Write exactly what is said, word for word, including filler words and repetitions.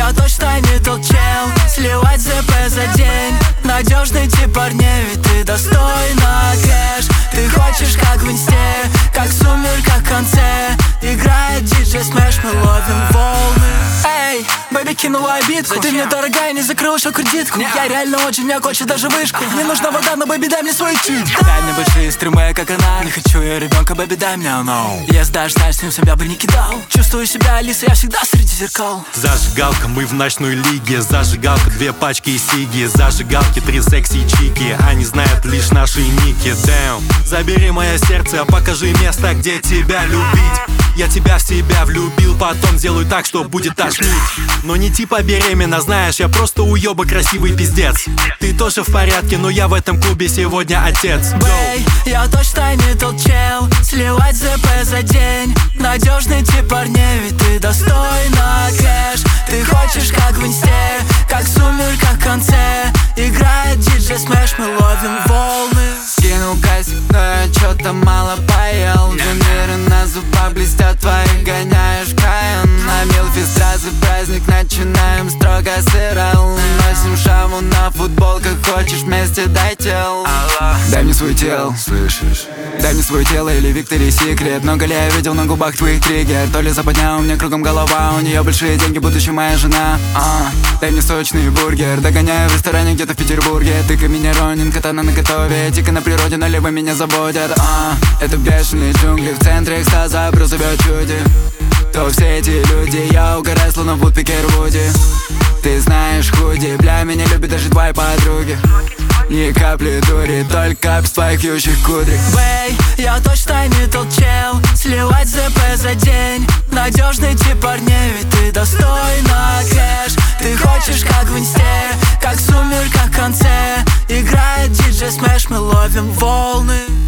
я точно не тот чел. Сливать ЗП за день. Надежный тип парней, ведь ты достойна кэш. Ты хочешь как в инсте, как в сумерках в конце. Играет диджей Смэш, мы ловим волны. Эй, бэби, кинула обидку. Ты мне дорогая, не закрыл еще кредитку. Я реально очень, меня хочет даже вышку. Мне нужна вода, но бэби, дай мне свой чуть. Дай мне большие стримы, как она. Не хочу я ребенка, бэби, дай мне оно. Если даже знаешь, с ним себя бы не кидал. Чувствую себя Алисой, я всегда среди зеркал. Зажигалка, мы в ночной лиге. Зажигалка, две пачки и сиги. Зажигалки, три секси чики. Они знают лишь наши ники. Damn. Забери мое сердце, покажи место, где тебя любить. Я тебя в себя влюбил, потом сделаю так, что будет тошнить. Но не типа беременна, знаешь, я просто уёба, красивый пиздец. Ты тоже в порядке, но я в этом клубе сегодня отец. Бэй, я точно не тот чел. Сливать ЗП за день. Надежный тип парней, ведь ты достойна кэш. Ты хочешь как в инсте, как в сумерках в конце. Играет диджей Смэш, мы ловим волны. Скинул кайсик, но я чё-то мало поел. Две миры на зубах блестят, твои гоняешь Каин. На Милфи сразу праздник, начинаем строго сырал. Носим шаву на футболках, хочешь вместе, дай тел. Дай мне свой тел, слышишь? Дай мне свое тело или Victoria's Secret. Много ли я видел на губах твоих триггер? То ли западня, у меня кругом голова. У нее большие деньги, будущая моя жена. а, Дай мне сочный бургер. Догоняю в ресторане где-то в Петербурге. Ты-ка меня Ронин, катана на готове. Тика на природе, налево меня заботят. а, Это бешеные джунгли, в центре экстаза прозовет чуди. То все эти люди, я угораю, словно в Вудпекер-Вуди. Ты знаешь, худи, бля, меня любят даже твои подруги. Ни капли дури, только капь с твоих ющих кудрей. Бэй, я точно не тот чел. Сливать ЗП за день. Надежный тип парней, ведь ты достойна кэш. Ты хочешь как в инсте, как в сумерках в конце. Играет диджей Смэш, мы ловим волны.